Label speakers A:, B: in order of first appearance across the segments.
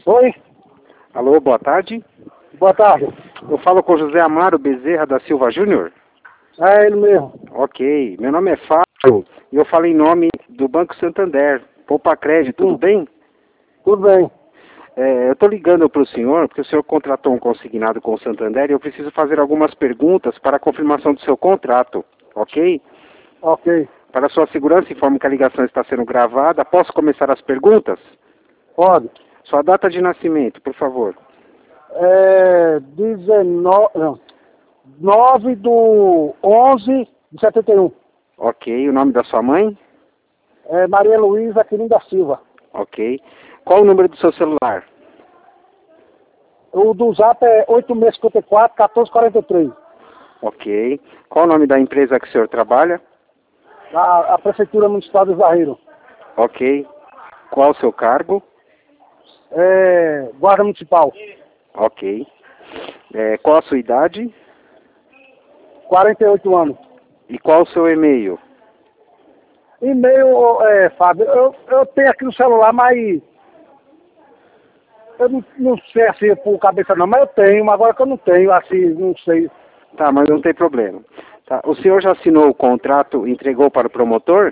A: Oi,
B: Alô, boa tarde.
A: boa tarde.
B: Eu falo com José Amaro Bezerra da Silva Júnior.
A: É ele mesmo.
B: Ok, meu nome é Fábio e eu falo em nome do Banco Santander. Poupa Crédito, tudo bem?
A: Tudo bem.
B: Eu estou ligando para o senhor porque o senhor contratou um consignado com o Santander e eu preciso fazer algumas perguntas para a confirmação do seu contrato, ok?
A: Ok.
B: Para sua segurança, informo que a ligação está sendo gravada. Posso começar as perguntas?
A: Pode.
B: Sua data de nascimento, por favor.
A: 9 do 11 de 71.
B: Ok, o nome da sua mãe?
A: Maria Luísa Quirim da Silva.
B: Ok. Qual o número do seu celular?
A: O do Zap é 8654-1443.
B: Ok. Qual o nome da empresa que o senhor trabalha?
A: A Prefeitura Municipal do Barreiro.
B: Ok. Qual o seu cargo?
A: Guarda Municipal.
B: Ok. Qual a sua idade?
A: 48 anos.
B: E qual o seu e-mail?
A: E-mail, Fábio, eu tenho aqui no celular, mas eu não sei assim por cabeça não, mas eu tenho, mas agora que eu não tenho, assim, não sei.
B: Tá, mas não tem problema. Tá. O senhor já assinou o contrato e entregou para o promotor?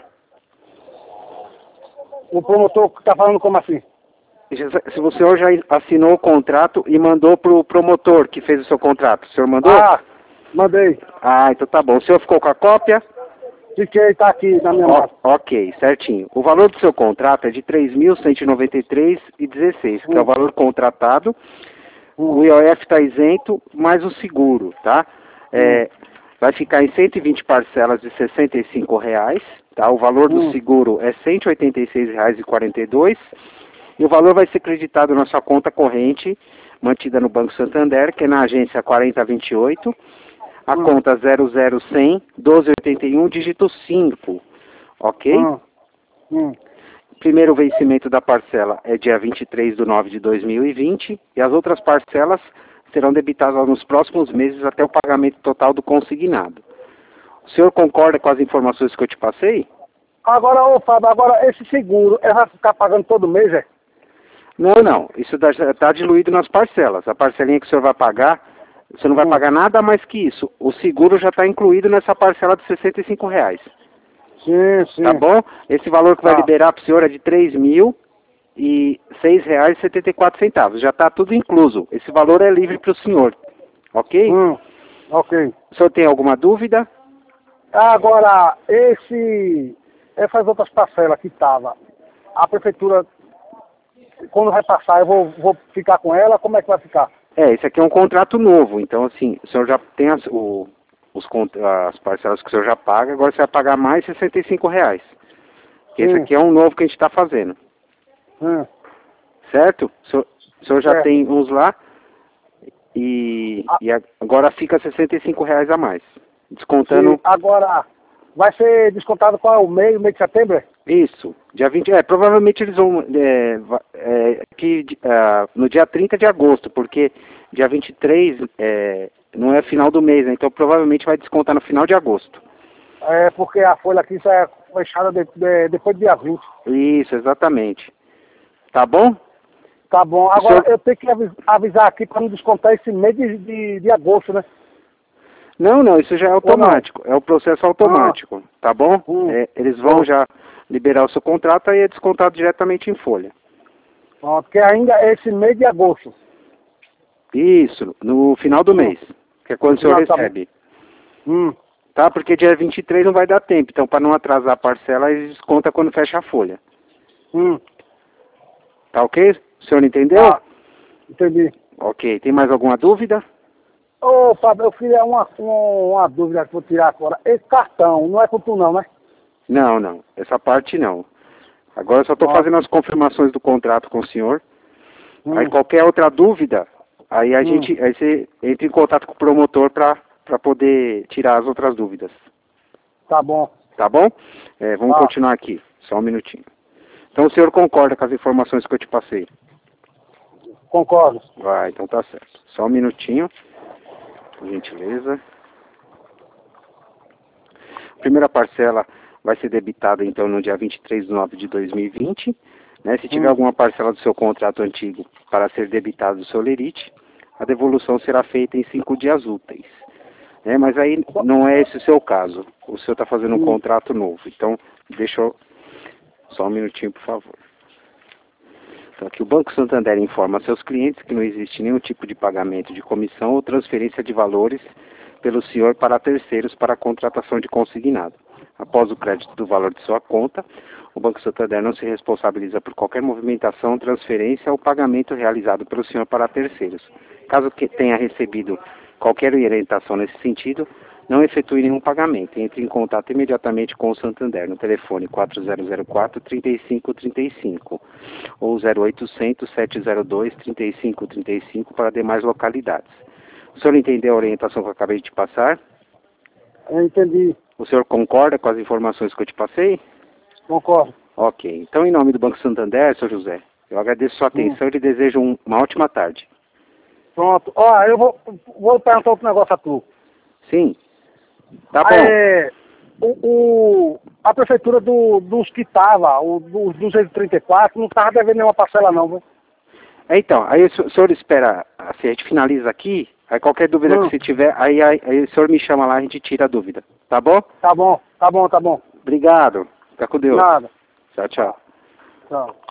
A: O promotor tá falando como assim?
B: Se o senhor já assinou o contrato e mandou para o promotor que fez o seu contrato, o senhor mandou?
A: Ah, mandei.
B: Ah, então tá bom. O senhor ficou com a cópia?
A: Fiquei, tá aqui na minha mão.
B: Ok, certinho. O valor do seu contrato é de 3.193,16, que é o valor contratado. O IOF está isento, mais o seguro, tá? Vai ficar em 120 parcelas de R$ 65, tá? O valor do seguro é R$ 186,42 e o valor vai ser creditado na sua conta corrente, mantida no Banco Santander, que é na agência 4028, a conta 00100 1281, dígito 5, ok? Primeiro vencimento da parcela é dia 23/9/2020 e as outras parcelas serão debitadas nos próximos meses até o pagamento total do consignado. O senhor concorda com as informações que eu te passei?
A: Agora, ô Fábio, agora esse seguro, vai ficar pagando todo mês, é?
B: Não, não. Isso está diluído nas parcelas. A parcelinha que o senhor vai pagar, você não vai pagar nada mais que isso. O seguro já está incluído nessa parcela de R$ 65.
A: Sim, sim.
B: Tá bom? Esse valor que vai liberar para o senhor é de R$ 3.006,74. Já está tudo incluso. Esse valor é livre para o senhor. Ok?
A: Ok.
B: O senhor tem alguma dúvida?
A: Agora, essas outras parcelas que tava, a prefeitura, quando vai passar, eu vou ficar com ela, como é que vai ficar?
B: Esse aqui é um contrato novo. Então, assim, o senhor já tem as parcelas que o senhor já paga, agora você vai pagar mais R$ 65. Esse aqui é um novo que a gente está fazendo. Certo? O senhor já tem uns lá e agora fica R$ 65 a mais. Descontando.
A: Sim, agora, vai ser descontado qual é o mês de setembro?
B: Isso, dia 20. Provavelmente eles vão. No dia 30 de agosto, porque dia 23 não é final do mês, né? Então provavelmente vai descontar no final de agosto.
A: Porque a folha aqui só é fechada depois do dia 20.
B: Isso, exatamente. Tá bom?
A: Tá bom. Agora, eu tenho que avisar aqui para não descontar esse mês de agosto, né?
B: Não, isso já é automático. É o processo automático, tá bom? Eles vão já liberar o seu contrato, aí é descontado diretamente em folha.
A: Porque ainda é esse mês de agosto.
B: Isso, no final do mês, que é quando o senhor recebe. Tá? Porque dia 23 não vai dar tempo, então para não atrasar a parcela, eles descontam quando fecha a folha. Tá ok? O senhor entendeu?
A: Entendi.
B: Ok, tem mais alguma dúvida?
A: Ô, Fábio, eu queria uma dúvida que eu vou tirar agora. Esse cartão, não é com tu não, né?
B: Não, essa parte não. Agora eu só estou fazendo as confirmações do contrato com o senhor. Aí qualquer outra dúvida, aí você entra em contato com o promotor para poder tirar as outras dúvidas.
A: Tá bom.
B: Tá bom? Vamos continuar aqui, só um minutinho. Então o senhor concorda com as informações que eu te passei?
A: Concordo.
B: Então tá certo. Só um minutinho, por gentileza. A primeira parcela vai ser debitada então no dia 23/9/2020. Né? Se tiver alguma parcela do seu contrato antigo para ser debitado do seu lerite, a devolução será feita em 5 dias úteis. Né? Mas aí não é esse o seu caso. O senhor está fazendo um contrato novo. Então, deixa eu... Só um minutinho, por favor. Então, aqui o Banco Santander informa a seus clientes que não existe nenhum tipo de pagamento de comissão ou transferência de valores pelo senhor para terceiros para a contratação de consignado. Após o crédito do valor de sua conta, o Banco Santander não se responsabiliza por qualquer movimentação, transferência ou pagamento realizado pelo senhor para terceiros. Caso que tenha recebido qualquer orientação nesse sentido, não efetue nenhum pagamento. Entre em contato imediatamente com o Santander no telefone 4004-3535 ou 0800-702-3535 para demais localidades. O senhor entendeu a orientação que eu acabei de te passar?
A: Eu entendi.
B: O senhor concorda com as informações que eu te passei?
A: Concordo.
B: Ok. Então, em nome do Banco Santander, senhor José, eu agradeço sua atenção e lhe desejo uma ótima tarde.
A: Pronto. Ó, eu vou perguntar outro negócio a tu.
B: Sim. Tá bom.
A: A prefeitura dos que tava, dos 234, não estava devendo nenhuma parcela não, viu?
B: Então, aí o senhor espera, assim, a gente finaliza aqui, aí qualquer dúvida que você tiver, aí o senhor me chama lá, a gente tira a dúvida, tá bom?
A: Tá bom, tá bom, tá bom.
B: Obrigado, fica com Deus.
A: Nada.
B: Tchau, tchau.
A: Tchau.